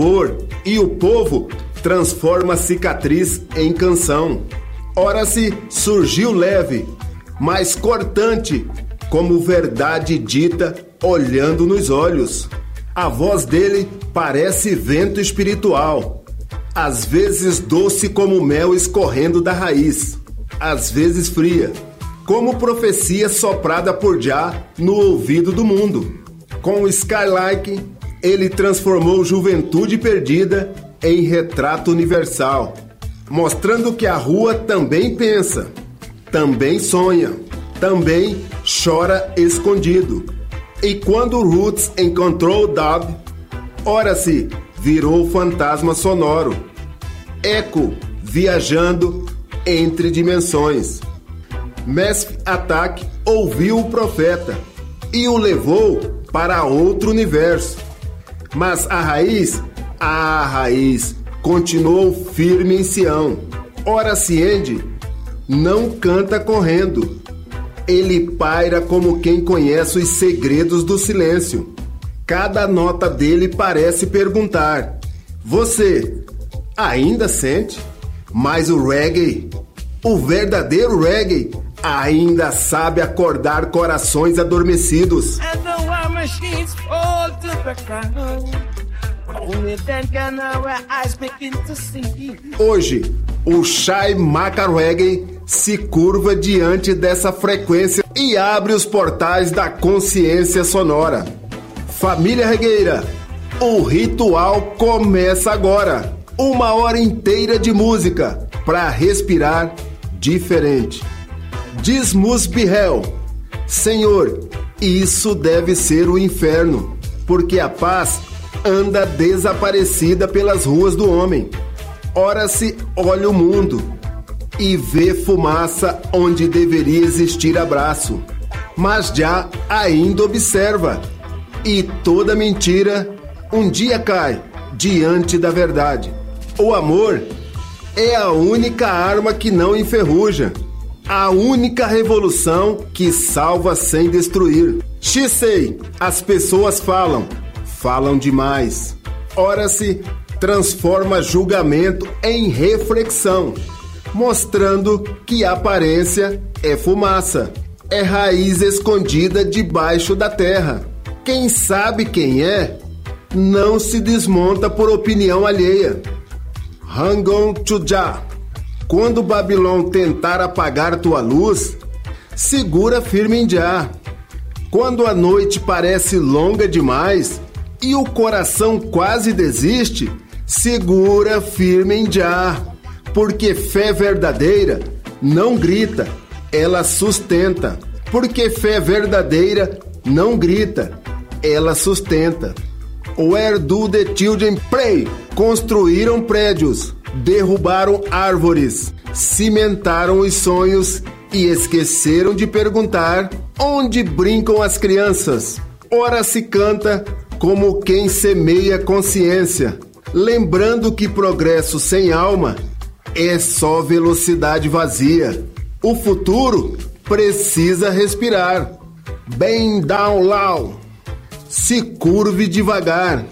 E o povo transforma cicatriz em canção. Ora-se surgiu leve, mas cortante, como verdade dita olhando nos olhos. A voz dele parece vento espiritual, às vezes doce como mel escorrendo da raiz, às vezes fria, como profecia soprada por Jah no ouvido do mundo. Com o Skylike, ele transformou juventude perdida em retrato universal, mostrando que a rua também pensa, também sonha, também chora escondido. E quando o Roots encontrou o Dub, ora-se, virou fantasma sonoro, eco viajando entre dimensões. Massive Attack ouviu o profeta e o levou para outro universo. Mas a raiz continuou firme em Sião. Ora-se Andy não canta correndo. Ele paira como quem conhece os segredos do silêncio. Cada nota dele parece perguntar: você ainda sente? Mas o reggae, o verdadeiro reggae, ainda sabe acordar corações adormecidos. Hoje, o Shai Maka Reggae se curva diante dessa frequência e abre os portais da consciência sonora. Família regueira, o ritual começa agora. 1 hora inteira de música para respirar diferente. This must be hell. Senhor, isso deve ser o inferno, porque a paz anda desaparecida pelas ruas do homem. Ora se olha o mundo e vê fumaça onde deveria existir abraço, mas já ainda observa, e toda mentira um dia cai diante da verdade. O amor é a única arma que não enferruja, a única revolução que salva sem destruir. Sei, as pessoas falam demais. Ora se transforma julgamento em reflexão, mostrando que a aparência é fumaça, é raiz escondida debaixo da terra. Quem sabe quem é, não se desmonta por opinião alheia. Hang on to Jah. Quando Babilônia tentar apagar tua luz, segura firme em Jah. Quando a noite parece longa demais e o coração quase desiste, segura firme em Jah. Porque fé verdadeira não grita, ela sustenta. Porque fé verdadeira não grita, ela sustenta. Where do the children pray? Construíram prédios, derrubaram árvores, cimentaram os sonhos e esqueceram de perguntar onde brincam as crianças. Ora se canta como quem semeia consciência, lembrando que progresso sem alma é só velocidade vazia. O futuro precisa respirar. Bend down low. Se curve devagar.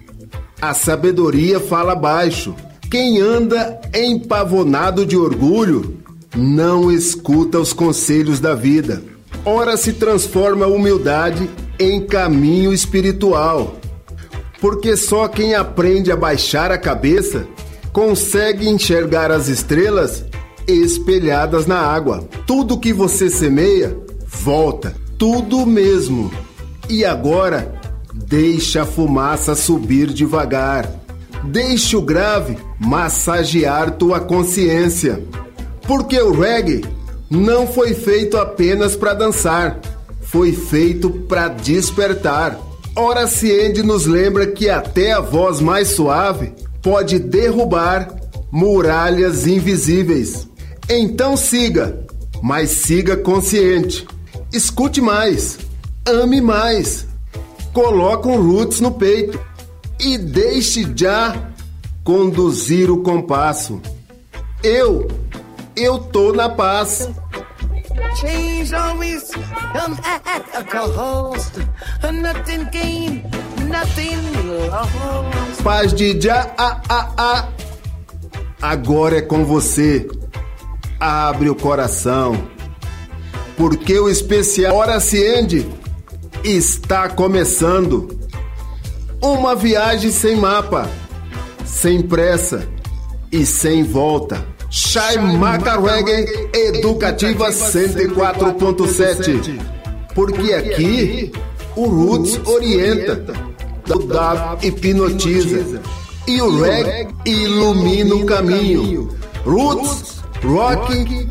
A sabedoria fala baixo. Quem anda empavonado de orgulho não escuta os conselhos da vida. Ora se transforma a humildade em caminho espiritual. Porque só quem aprende a baixar a cabeça consegue enxergar as estrelas espelhadas na água. Tudo que você semeia, volta. Tudo mesmo. E agora, deixa a fumaça subir devagar. Deixa o grave massagear tua consciência. Porque o reggae não foi feito apenas para dançar, foi feito para despertar. Ora se Andy nos lembra que até a voz mais suave pode derrubar muralhas invisíveis. Então siga, mas siga consciente. Escute mais, ame mais. Coloca um Roots no peito e deixe já conduzir o compasso. Eu tô na paz. Change always come at a cost. Nothing gained, Paz de já, agora é com você. Abre o coração, porque o especial Hora Ciende está começando. Uma viagem sem mapa, sem pressa e sem volta. Chaimaca Reggae Educativa 104.7, porque aqui o Roots orienta, o Dab hipnotiza e o Reggae ilumina o caminho. Roots Rock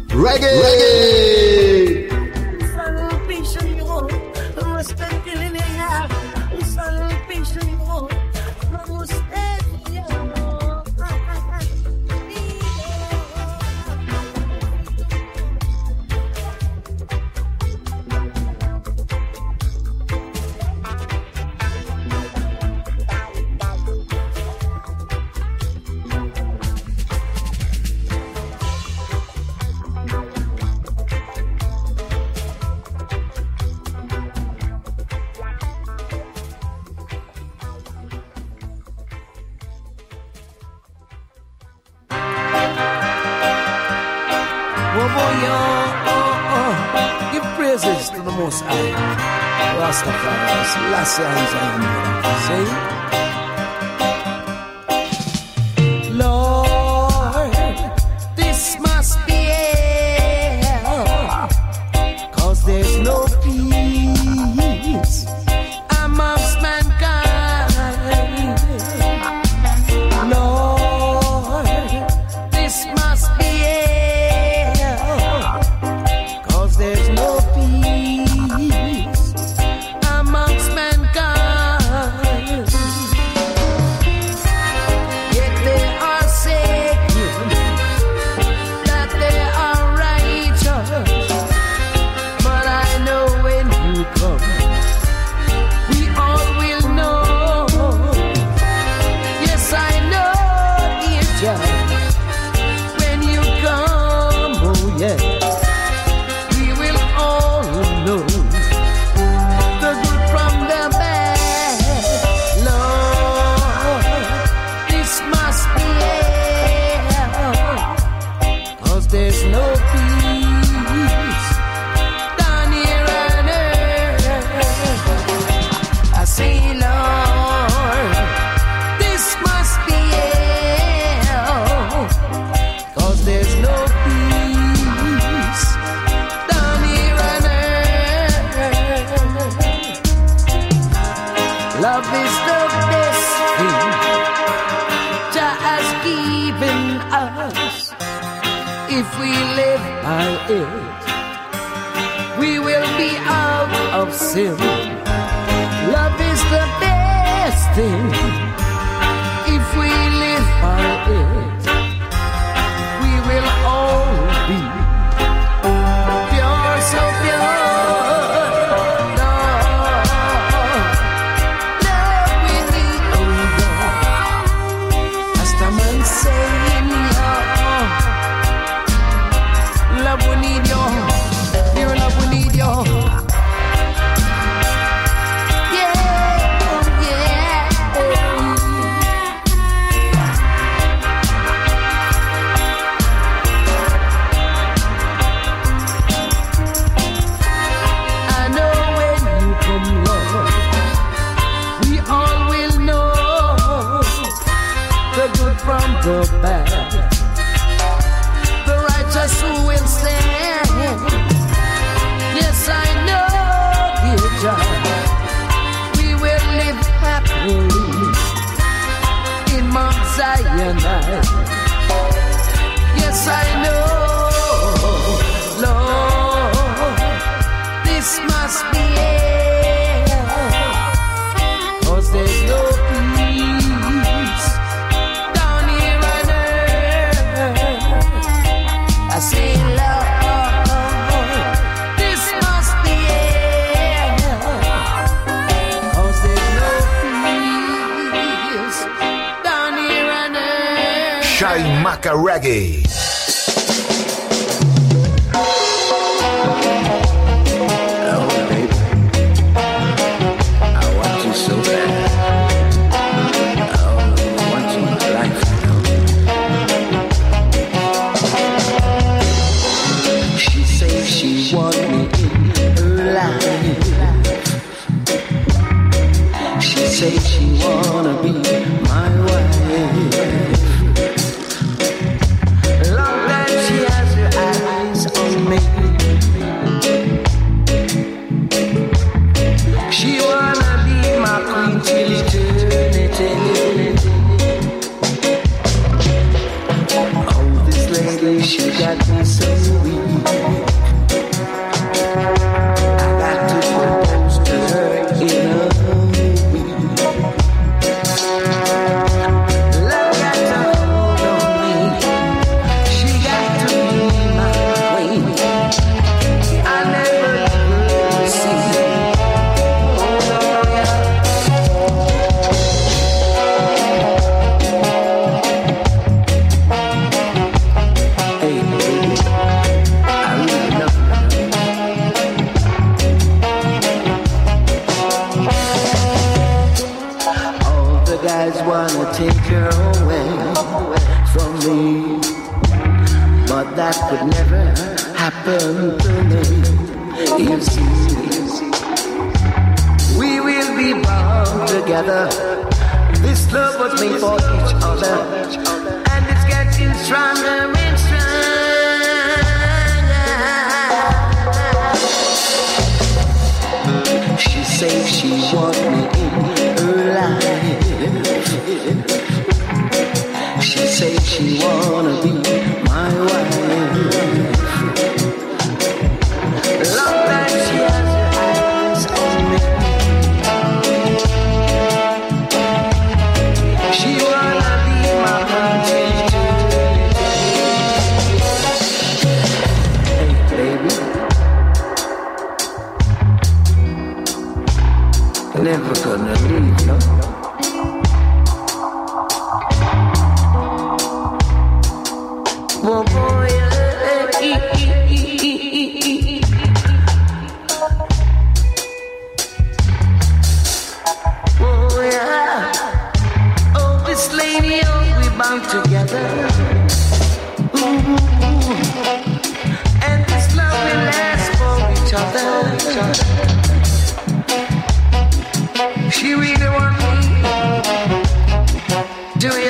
Reggae. Give praises to the Most High. Rastafari, Selassie, say, Lord, this must be hell, 'cause there's no peace amongst mankind. Lord, this must be there's no peace amongst mankind. Yet they are saying that they are righteous, but I know when you come, we all will know. Yes, I know, dear John, when you come, oh yeah. There's no peace down here on earth. I say, Lord, this must be hell, 'cause there's no peace down here on earth. Love is the best thing Jah has given us. If we live by it, we will be out of sin. Love is the best thing. If we live by it, we will all be pure, so pure. Love we need, oh Lord. As the man saying, love, we need your, dear love, we need your. Yeah, yeah. I know when you come, Lord, we all will know the good from the bad. Just who will stand. Yes, I know, dear John, we will live happily in Mount Zion. Yes, I know, Lord, this must be it, 'cause there's no peace down here on earth. I say, Lord, this must be it, 'cause there's no peace down here on earth. Chaimaca Reggae. Oh, baby, I want you so bad. take her away from me, but that could never happen to me. You see, we will be bound together. This love was made for each other, and it's getting stronger and stronger. She says she wants me in her life. She says she wanna be my wife. Long that she has her eyes on me. She wanna be my country too. Hey baby, never gonna leave, no. Oh boy, oh yeah, oh this lady, oh we bound together, and this love will last for each other. She really want me to you.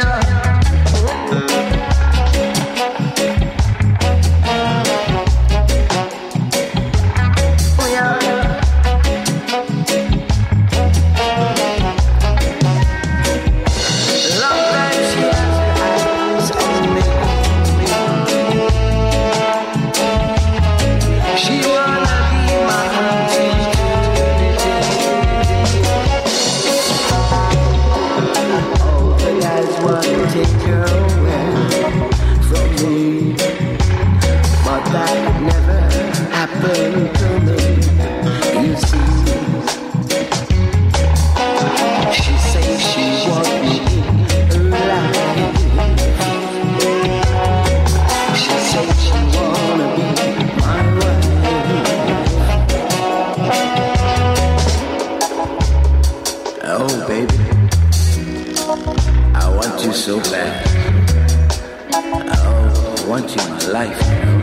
So bad. Oh, I want you in my life, you know.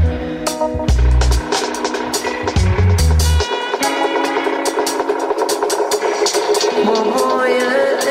Oh, yeah.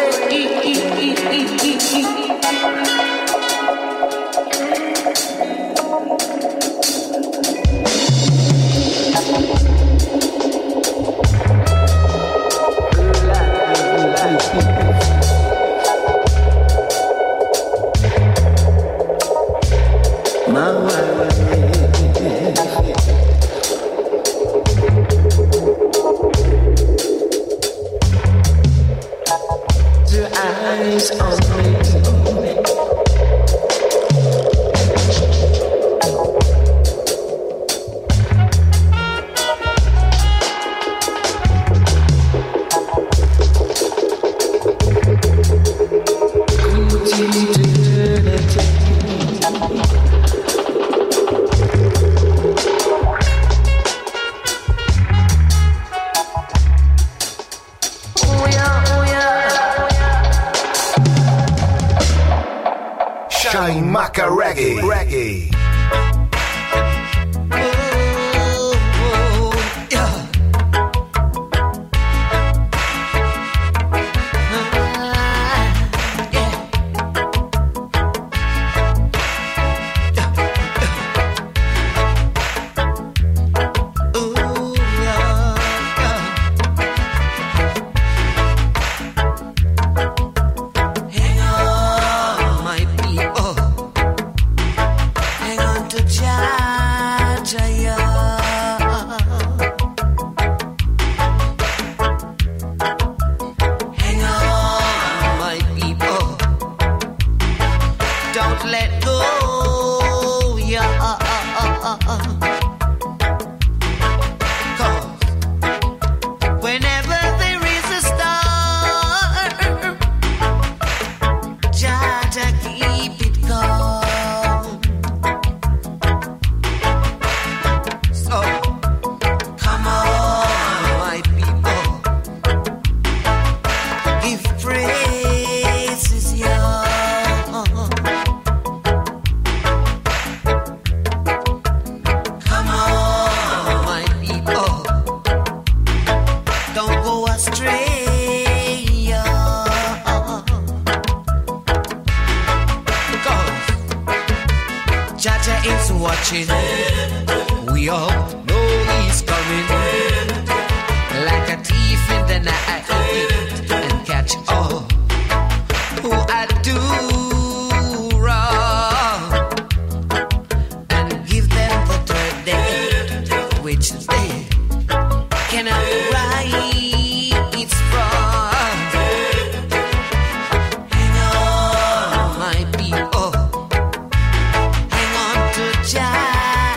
Shaimaka Reggae. Praise is your watching. We all know he's coming, like a thief in the night, and catch all who I do wrong, and give them the third day, which they cannot right from. Hang on, my people, hang on to Jah,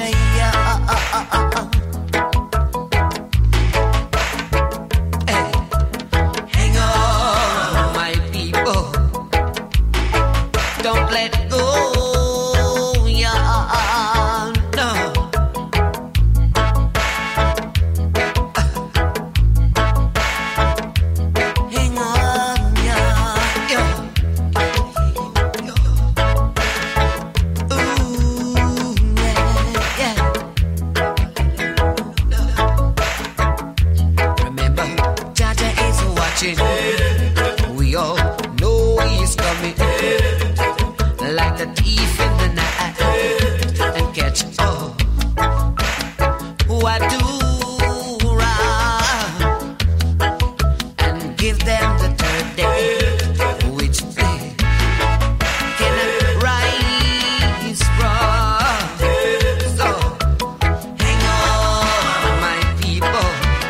hey, hang on, my people, don't let go, yeah, no. Hang on, yeah, yeah. Ooh, yeah, yeah. Remember, Jaja is watching. We all know he's coming, like a thief in the night, and catch all who I do wrong, and give them the third day, which they cannot rise from. So hang on, my people,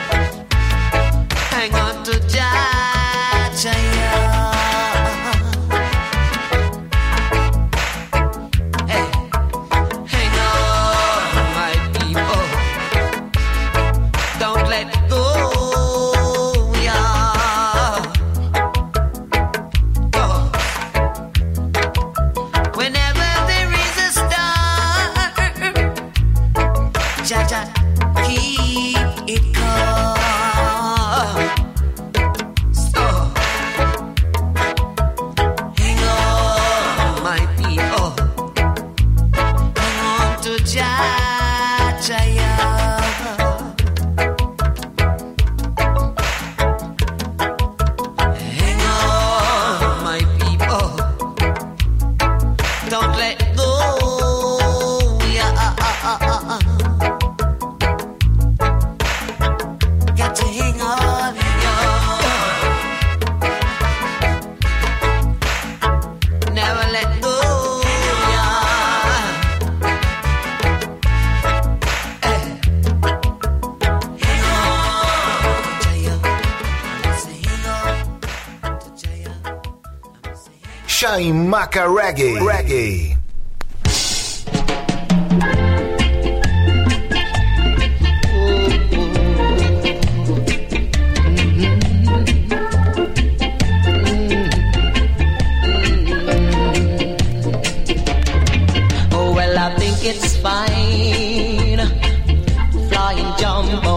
hang on to Jah, hey, hang on, my people, don't let go, yeah. Oh. Whenever there is a star, Jaja, keep it calm. So, hang on, my people, hang on to Jaja, hang on, my people, don't let go, yeah. Got to hang on, yeah. Never let go, yeah. Hey. Hang on to Jaya. I'ma say hang on to Jaya. I'ma say hang on. Shaimaka Reggae. Reggae. Oh, well, I think it's fine flying jumbo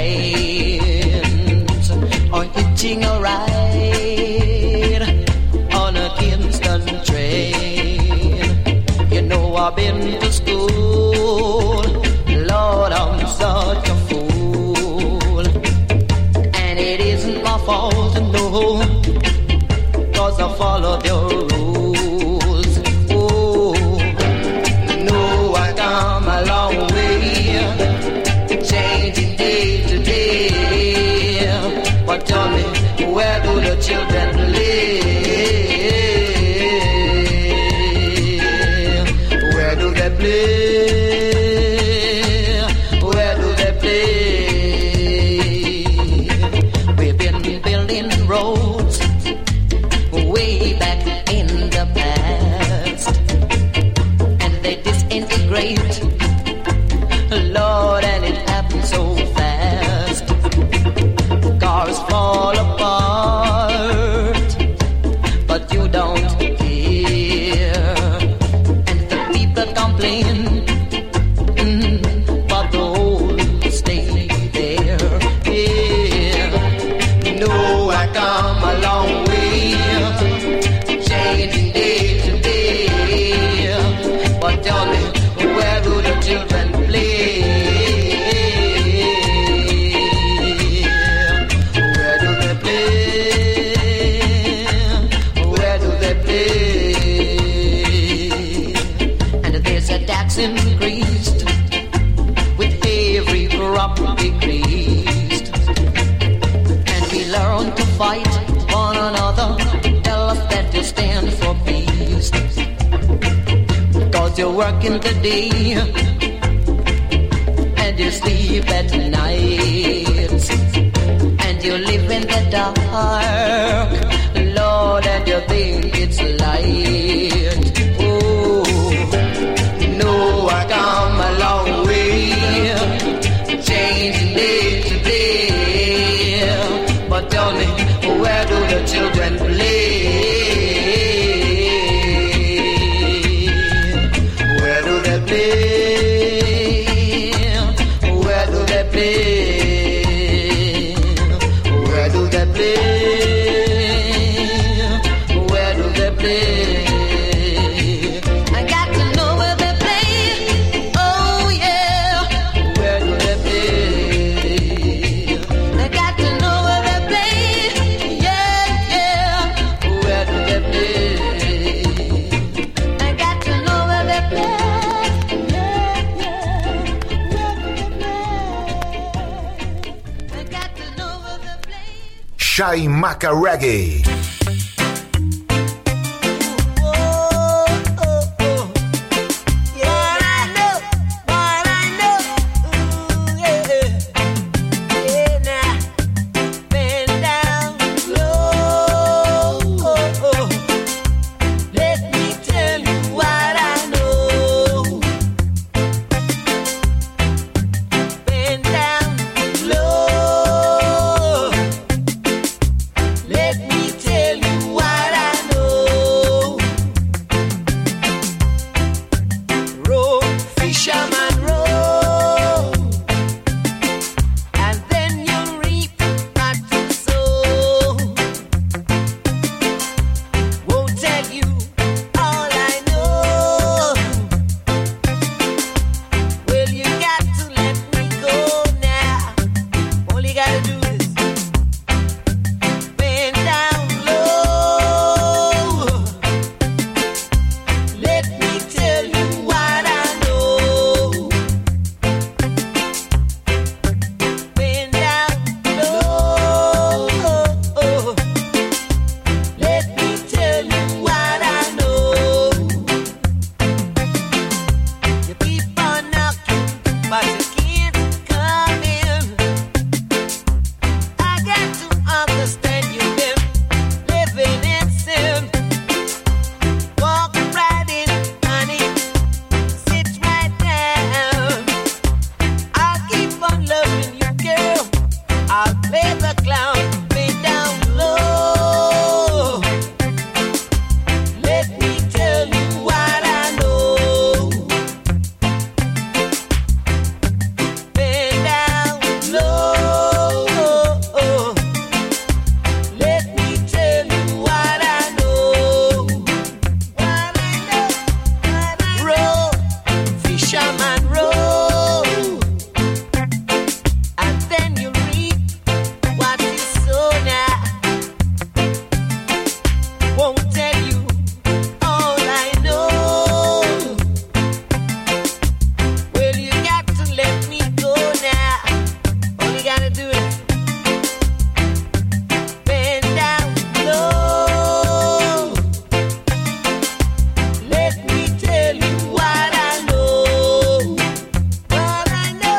planes or hitching a ride on a Kingston train. You know I've been to school, Lord, I'm such a fool, and it isn't my fault, no, 'cause I followed your rules. Oh, no, I come a long way, changing day to day. But tell me, where do the children live? Where do they play? 'cause you're working the day and you sleep at night and you live in the dark, Lord, and you think it's light. Oh, no, I come a long way, changing day to day. But tell me, where do the children play? Where do they play? Where do they play? Where do they play? Where do they play? I got to know where they play. Oh yeah. Where do they play? I got to know where they play. Yeah, yeah. Where do they play? I got to know where they play. Yeah, yeah. Where do they play? I got to know where they play. Shaimaka Reggae. Let me tell you what I know. Row, fisherman, row, and then you reap what you sow. Won't tell you all I know. Well, you got to let me go now. All you gotta do is bend down low. Let me tell you what I know. Bend down low. Let me tell you what I know. You keep on knocking, but you can't come in. I got to understand you've been living in sin. Walk right in, honey. Sit right down. I'll keep on loving you, girl. I'll play the clown. Bend down low. Let me tell you what I know. Bend down low. Let me tell you what I know. What I know. Row, fisherman, row, and then you reap what you sow now. Won't tell you all I know. Well, you got to let me go now. All you gotta do is bend down low. Let me tell you what I know. What I know.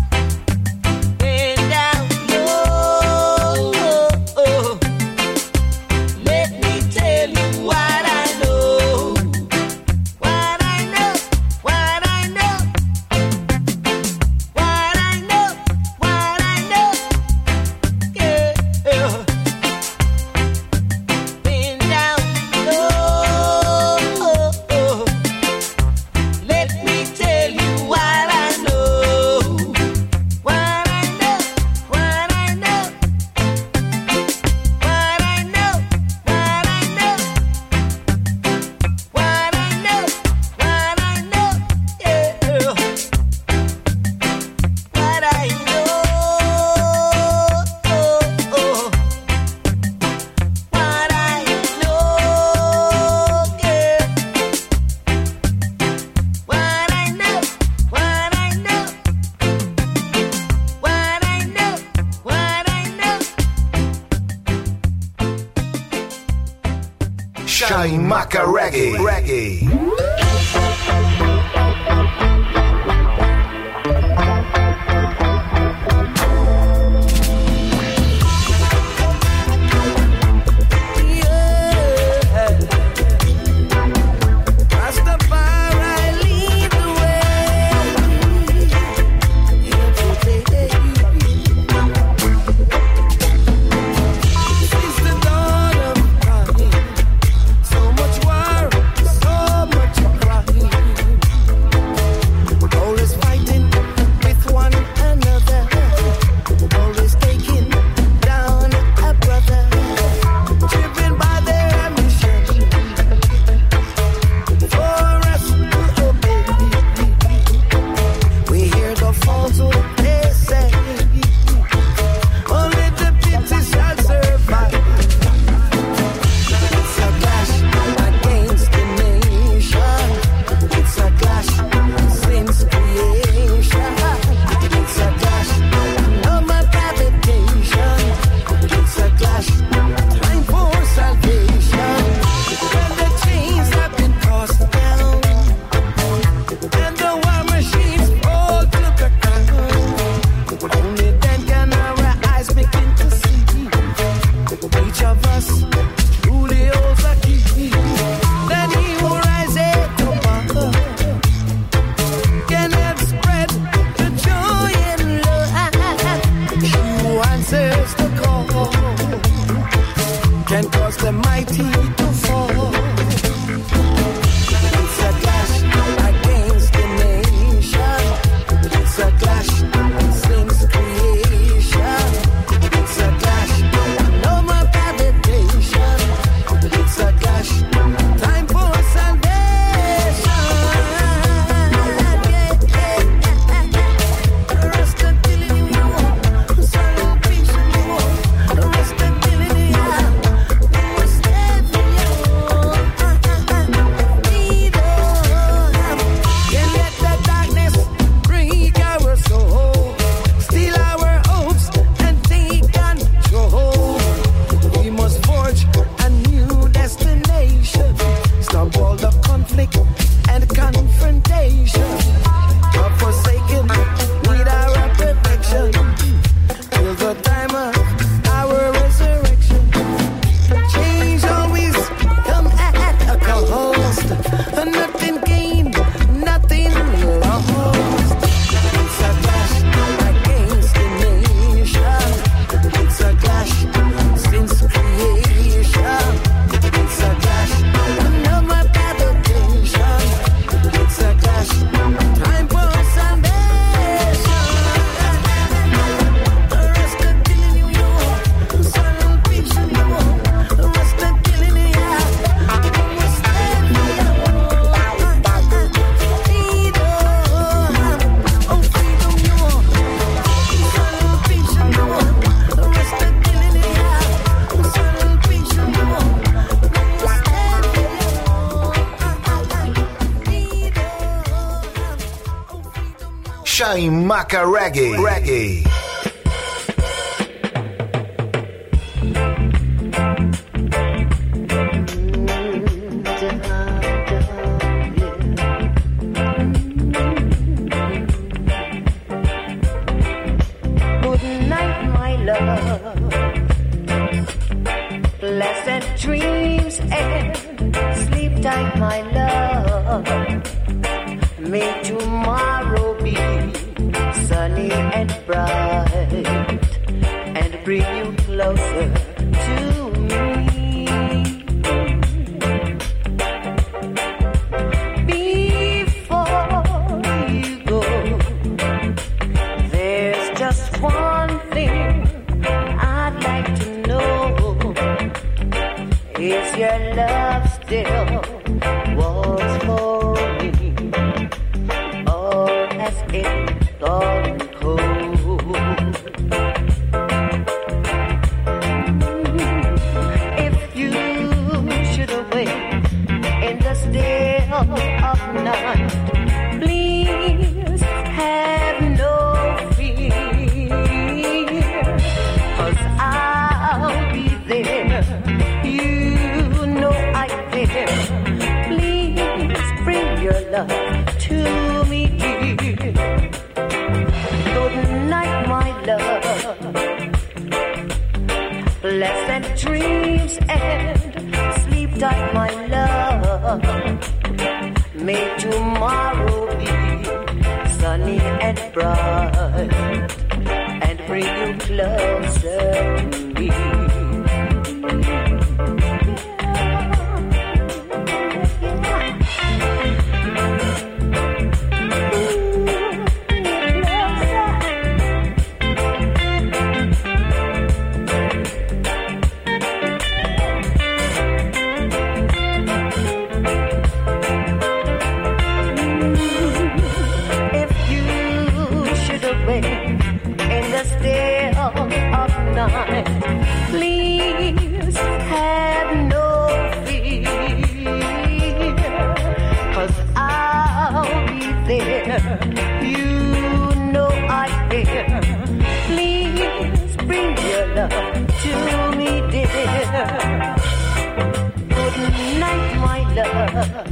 Bend down low. Let me tell you what I know. What I know. What I know. What I know. What I know. Yeah. Bend down low. Let me tell you what I know. What I know. What I know. What I know. What I know. What I know. What I know. Yeah. What I know. What I know. Yeah. What I know. What I know. What I know. What I know. Shaimaka Reggae. Shaimaka Reggae. Pleasant dreams and sleep tight, my love. May tomorrow be sunny and bright and bring you closer to me. Before you go, there's just one thing I'd like to know. Is your love still was for me, or has it gone cold? If you should awake in the still of night, please have no fear, 'cause I'll be there. Please bring your love to me, dear. Good night, my love. Pleasant dreams and sleep tight, my love. May tomorrow be sunny and bright and bring you closer to me. Please have no fear, 'cause I'll be there. You know I care. Please bring your love to me, dear. Good night, my love.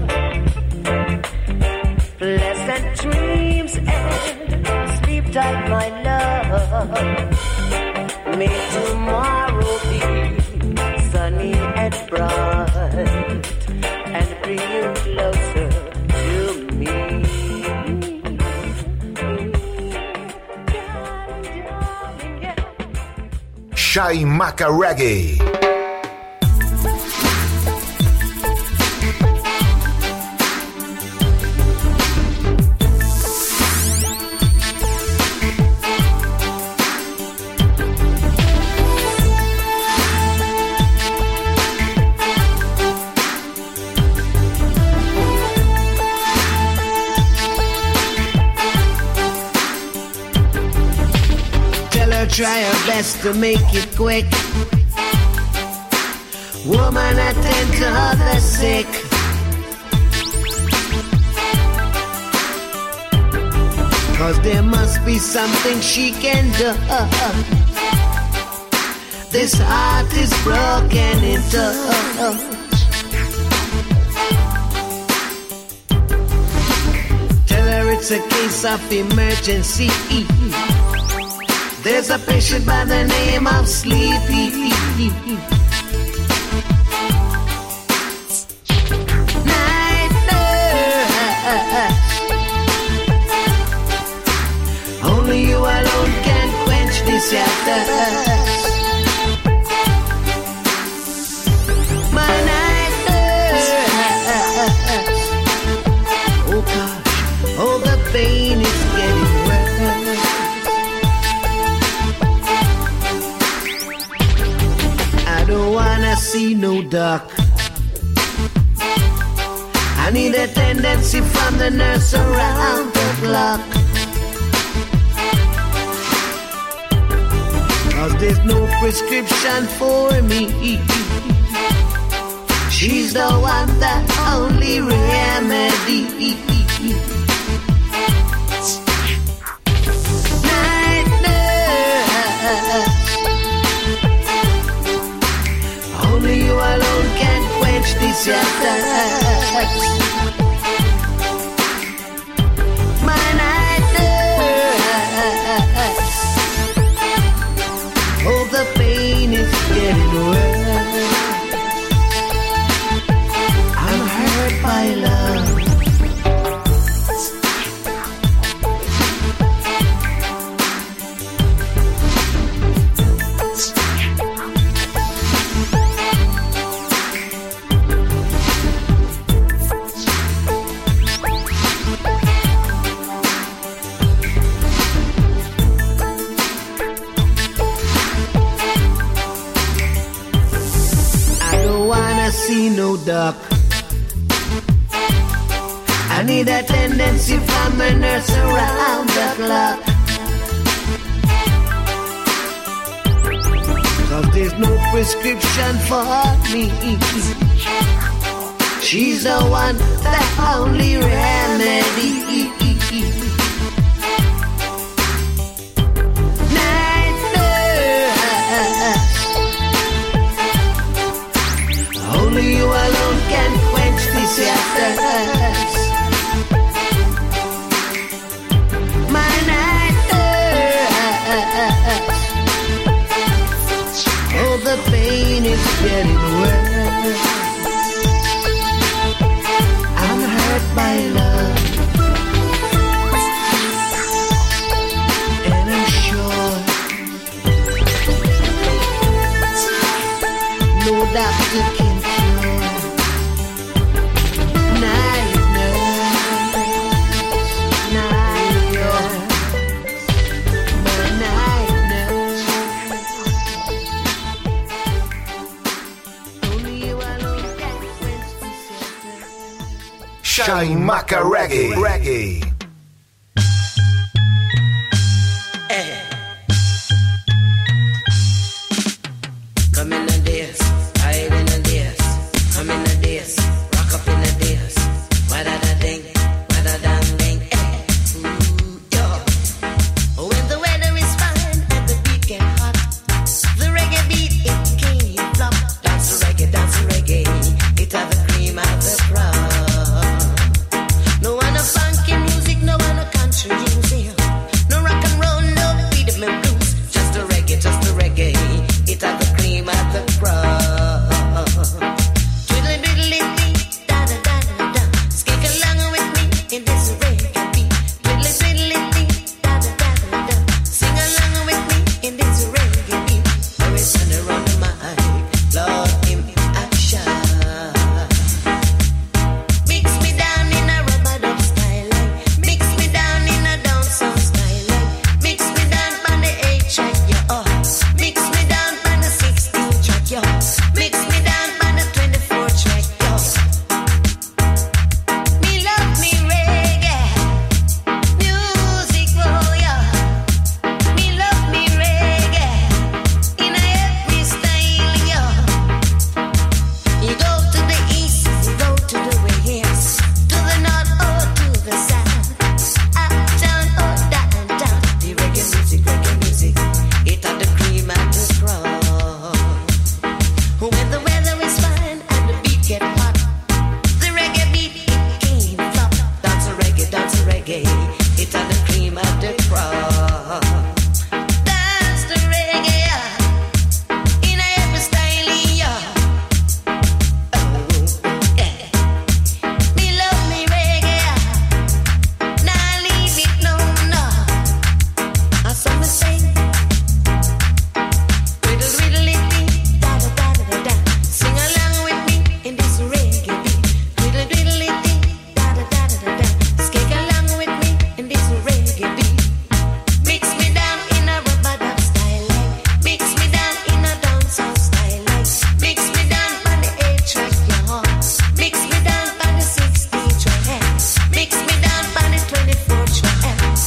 Pleasant dreams and sleep tight, my love. May tomorrow be sunny and bright and bring you closer to me. Shaimaka Reggae. Try her best to make it quick. Woman, attend to the sick. Cause there must be something she can do. This heart is broken into. Tell her it's a case of emergency. There's a patient by the name of Sleepy. Night nurse. Only you alone can quench this thirst. My night nurse. Oh gosh, oh the pain is getting worse. I don't wanna see no dark. I need a tendency from the nurse around the clock. 'Cause there's no prescription for me. She's the one, the only remedy. My night nurse. Oh, the pain is getting worse. I'm hurt by love. See no duck. I need attendance if I'm a nurse around the clock. 'Cause there's no prescription for me. She's the one, the only remedy. Night nurse. Only you alone can quench this thirst. My night nurse. Oh, the pain is getting worse. I'm hurt by love, and I'm sure no doctor can. Shaimaka Reggae. Reggae. Come in the dance, hide in the dance. Come in the dance, rock up in the dance. Wada-da-ding, wada-dang-ding. Ooh, yo. When the weather is fine and the beat get hot, the reggae beat it can't flop. Dance the reggae. It has the cream of the crop. No one a funky music, no one a country music. No rock and roll, no rhythm and blues. Just a reggae. It has the cream of the crop. Twiddly diddly dee, da da da da da. Skate along with me in this reggae beat. Twiddly diddly dee, da da da da da. Sing along with me in this reggae beat. There is sun around the mic, Lord him I shine. Mix me down in a rubber dub style, mix me down in a dancehall style, mix me down on the 8 track, yeah. Mix me down on the 16 track, yo. Mix me down on the 24 track, yo. Me love me reggae music, oh yeah. Me love me reggae in a every style, yo. You go to the east, you go to the west, to the north or to the south, uptown or downtown. The reggae music, it had the cream and the crop. When the weather is fine and the beat get hot, the reggae beat it can't flop. Dance a reggae. It had the cream and the crop. Dance the reggae, yeah, in every style, yeah. Oh, yeah. Me love me reggae, yeah. Nah leave it, no. I saw me sing. Riddle, riddle, da da da da da. Sing along with me in this reggae beat. Riddle, riddle, da da da da da. Skate along with me in this reggae beat. Mix me down in a rubber dub style, mix me down in a dancehall style, mix me down on the 8 track, yeah. Mix me down on the 16 track, mix me down on the 24 track.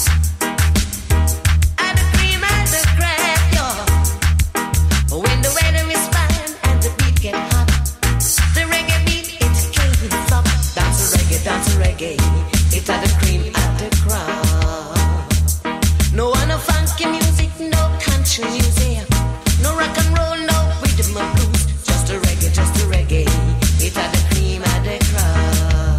And the cream and the crack, yeah. When the weather is fine and the beat get hot, the reggae beat it can't flop. Dance a reggae. It had the cream at the crop. No one a funky music, no country music, no rock and roll, no rhythm and blues. Just a reggae. It had the cream at the crop.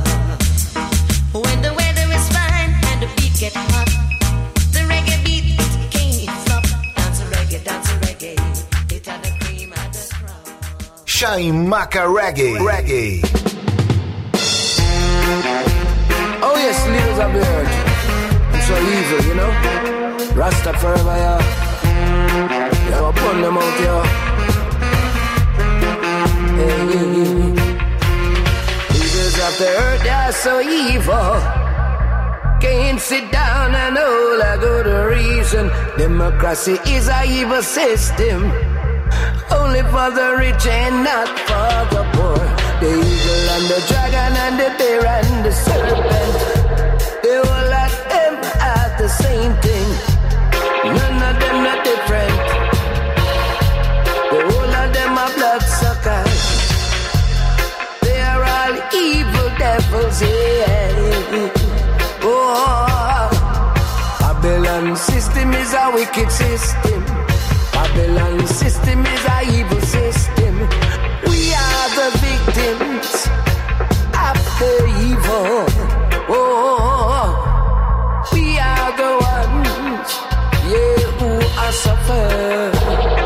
Shine Maka Reggae. Oh yes, leaders of the earth. I'm so evil, you know. Rasta forever, yeah. Yeah, I'll burn them out, yeah. Hey. Leaders of the earth, they are so evil. Can't sit down and hold a good reason. Democracy is a evil system. Only for the rich and not for the poor. The eagle and the dragon and the bear and the serpent, they all like them are the same thing. None of them are different. The whole of them are bloodsuckers. They are all evil devils, yeah. Oh, Babylon system is a wicked system. Babylon system is a evil system. We are the victims of the evil. Oh, we are the ones, yeah, who are suffering.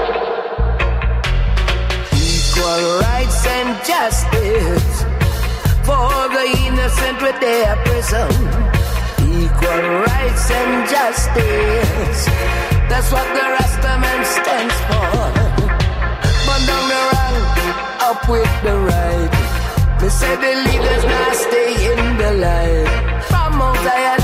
Equal rights and justice for the innocent with their prison. Equal rights and justice, that's what the Rastaman stands for. Burn down the wrong, up with the right. They say the leaders now stay in the light. From Mount Zion,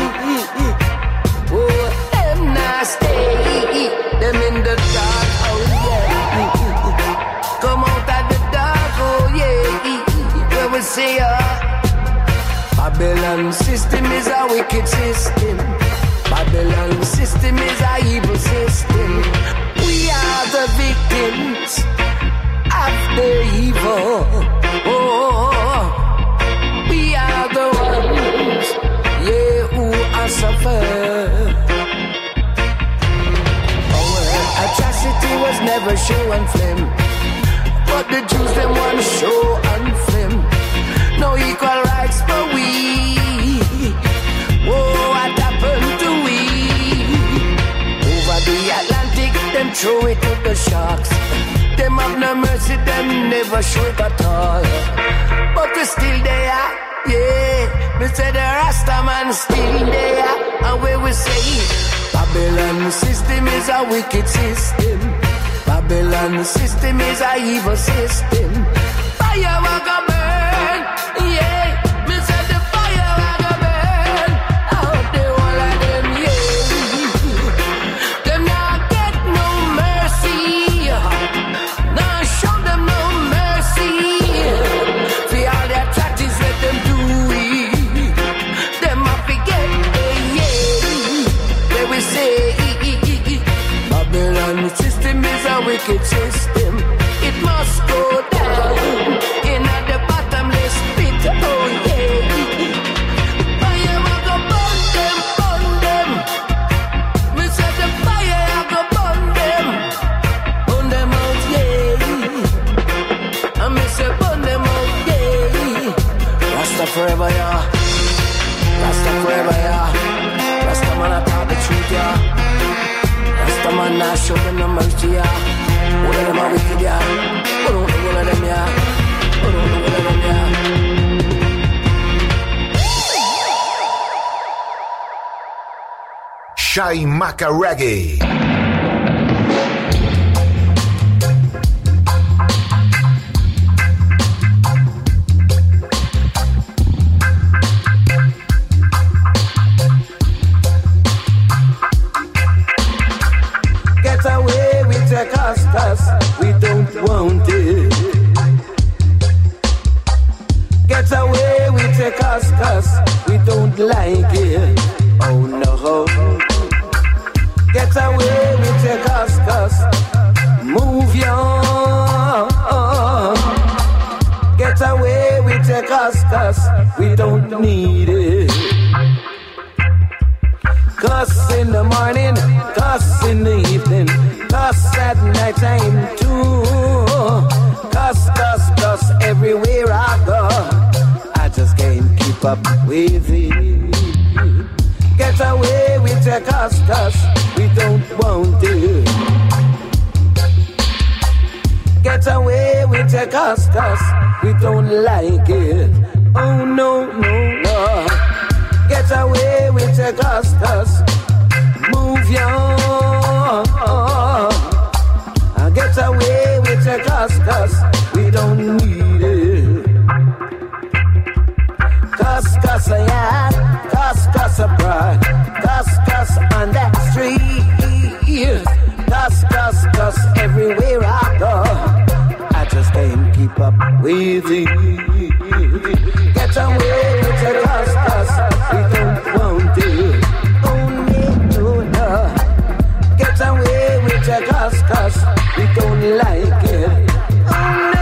oh, them now stay, them in the dark, oh yeah. Come out of the dark, oh yeah, where we say, Babylon system is a wicked system. Babylon system is a evil system. We are the victims of the evil. Oh, we are the ones, yeah, who are suffering. Our atrocity was never show and film, but the Jews them want show and film. No equal rights for we. Oh, what happened to we? Over the Atlantic, them throw it to the sharks. Them have no mercy, them never show it at all. But we still there, yeah. We say the Rastaman still there. And where we say, Babylon system is a wicked system. Babylon system is a evil system. Fire will go burn, yeah. Me say the fire will go burn out the whole of them, yeah. Them not get no mercy, now show them no mercy. For all their tactics, let them do it. Them have to get, yeah. Where we say, Babylon system is a wicked system. It must go down in at the bottomless pit. Oh yeah. Fire will go burn them. We said the fire will go burn them out, yeah. And me say burn them out, yeah. Rasta forever, yeah. Rasta forever, yeah. Rasta man I talk the truth, yeah. Rasta man I show them no mercy, yeah. All of them are wicked, yeah. All of them, yeah. All of them, yeah. Shine Maka Reggae. Get away with the custos, we don't want it. Get away with the custos, we don't like it. Oh no. Get away with the custos, move your. Get away with the custos, we don't need it. Cuss in the morning, cuss in the evening, cuss at night time too. Cuss, cuss, cuss everywhere I go. I just can't keep up with it. Get away with the cuss, cuss, we don't want it. Get away with your cuss, we don't like it. Oh no, no, no. Get away with your cuss, move your. Get away with your cuss, we don't need it. Cuss, yeah, cuss abroad, cuss on that street. Cuss everywhere I go. I just can't keep up with it. Get away with your cuss, we don't want it. Oh no. Get away with your cuss, we don't like it. Oh no.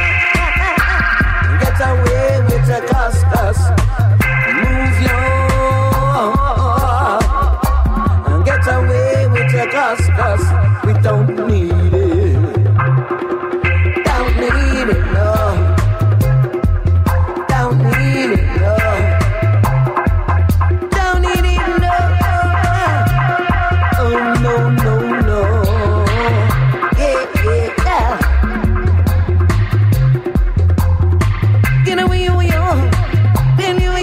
Get away with your cuss, move your. Get away with your cuss, we don't need it. Don't need it, no. Don't need it, no. Don't need it, no. Oh no, no, no. Yeah. Get away with your, then you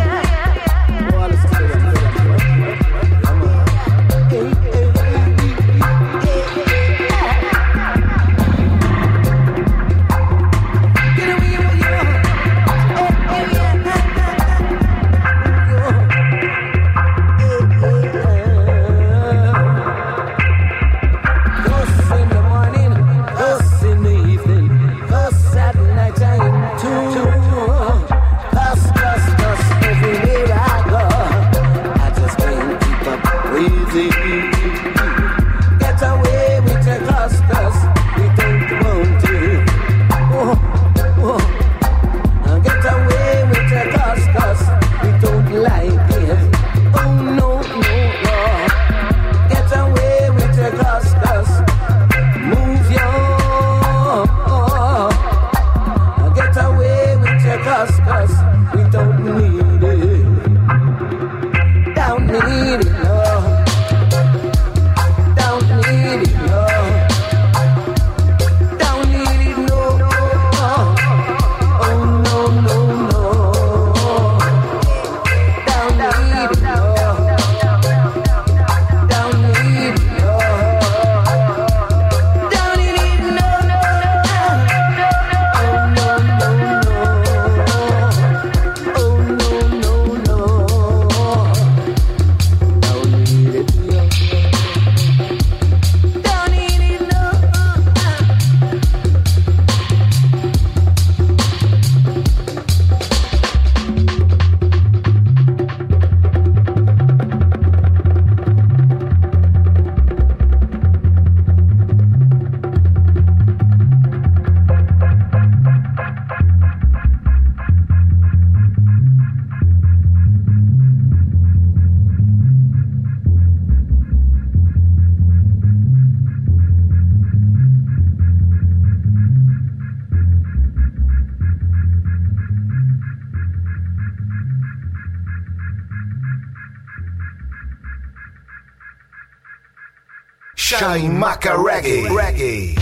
Shaimaka Reggae.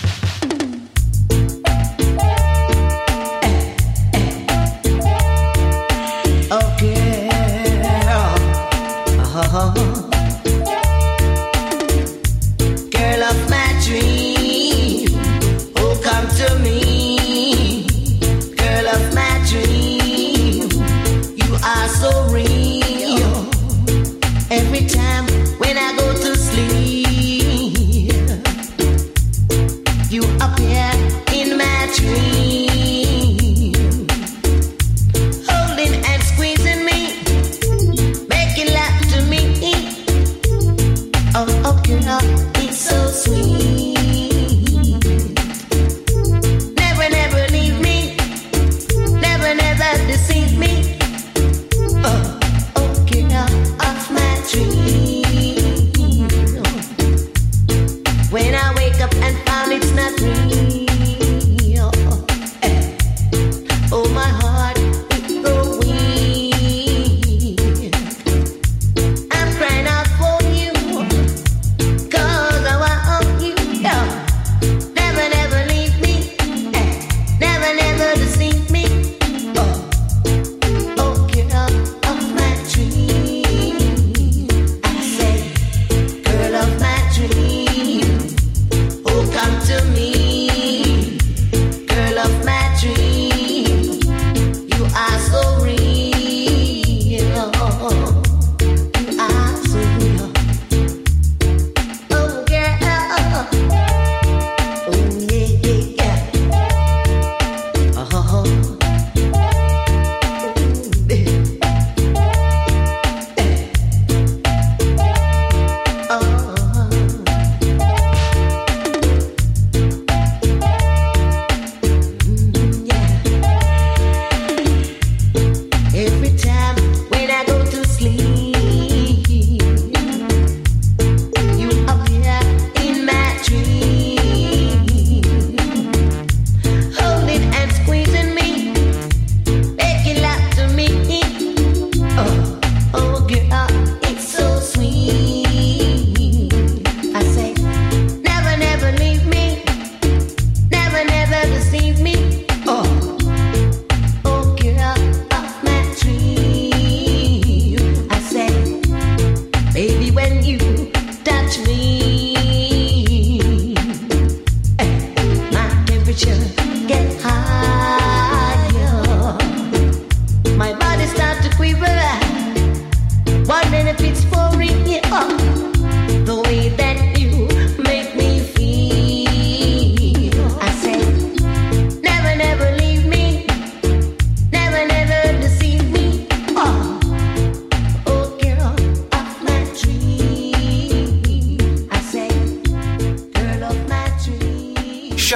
Okay. Girl of my dream, oh come to me. Girl of my dream, you are so real. Every time when I go to sleep,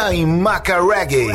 Chaimaca Reggae.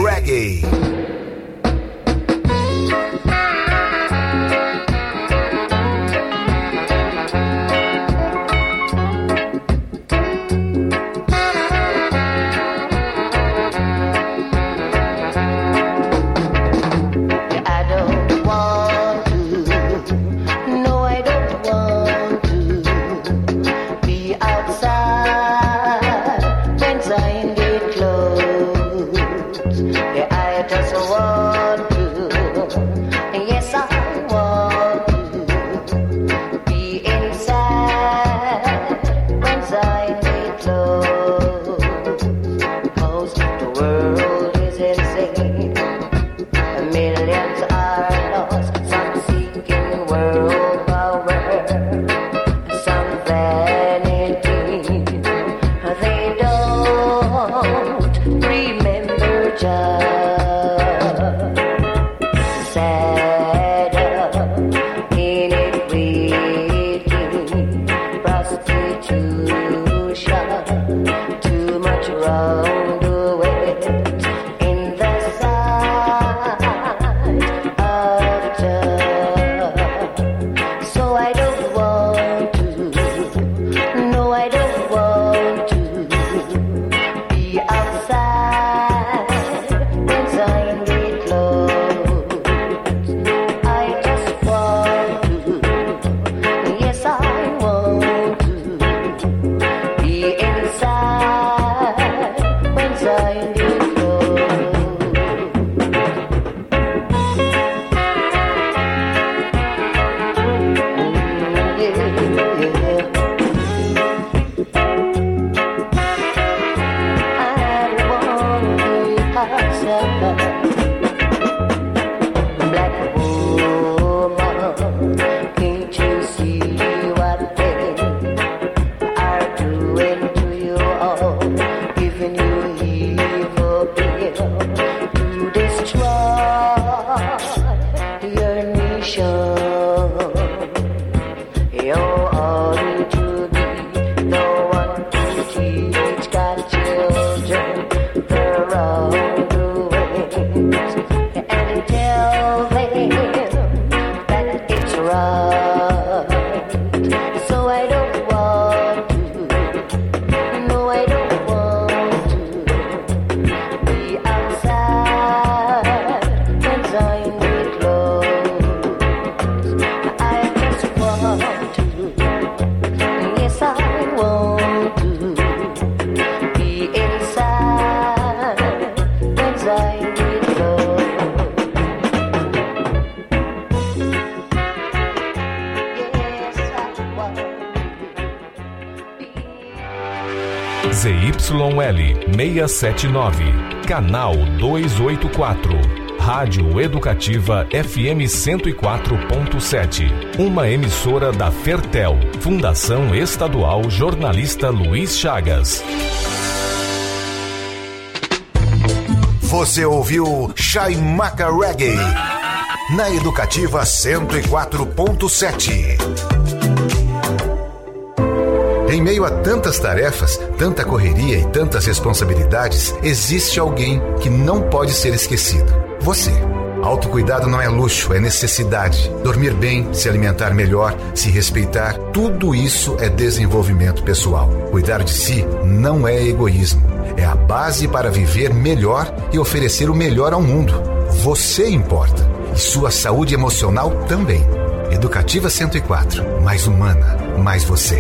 ZYL 679, canal 284, Rádio Educativa FM 104.7, uma emissora da Fertel, Fundação Estadual Jornalista Luiz Chagas. Você ouviu Chaimaca Reggae, na Educativa 104.7. Em meio a tantas tarefas, tanta correria e tantas responsabilidades, existe alguém que não pode ser esquecido. Você. Autocuidado não é luxo, é necessidade. Dormir bem, se alimentar melhor, se respeitar, tudo isso é desenvolvimento pessoal. Cuidar de si não é egoísmo. É a base para viver melhor e oferecer o melhor ao mundo. Você importa. E sua saúde emocional também. Educativa 104. Mais humana, mais você.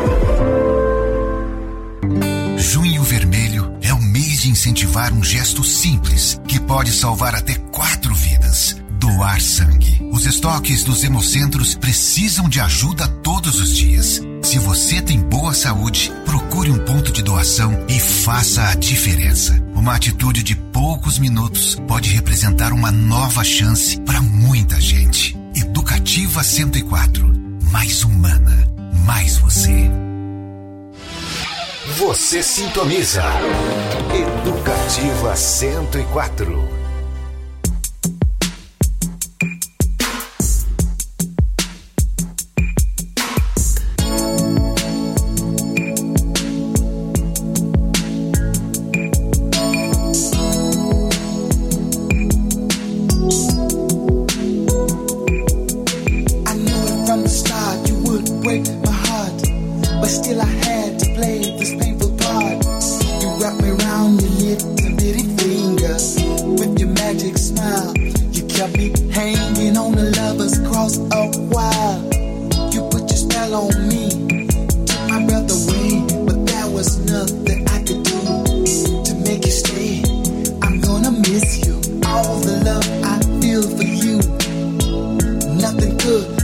Junho Vermelho é o mês de incentivar um gesto simples que pode salvar até 4 vidas. Doar sangue. Os estoques dos hemocentros precisam de ajuda todos os dias. Se você tem boa saúde, procure um ponto de doação e faça a diferença. Uma atitude de poucos minutos pode representar uma nova chance para muita gente. Educativa 104. Mais humana, mais você. Você sintoniza Educativa 104.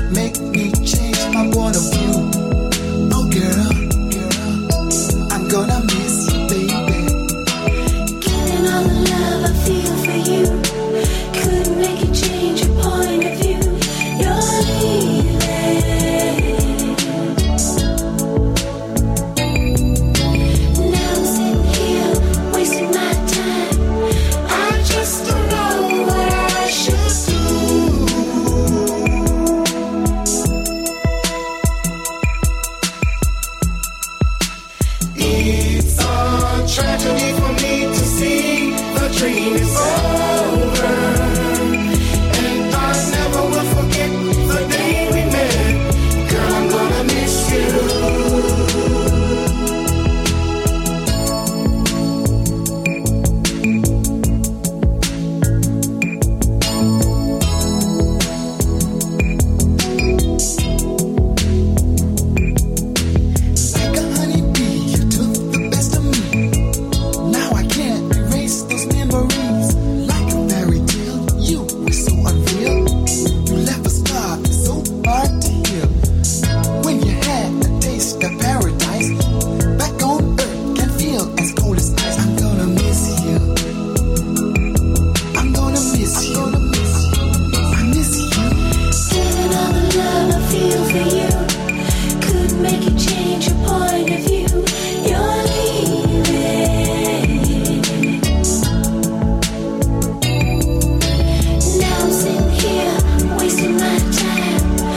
make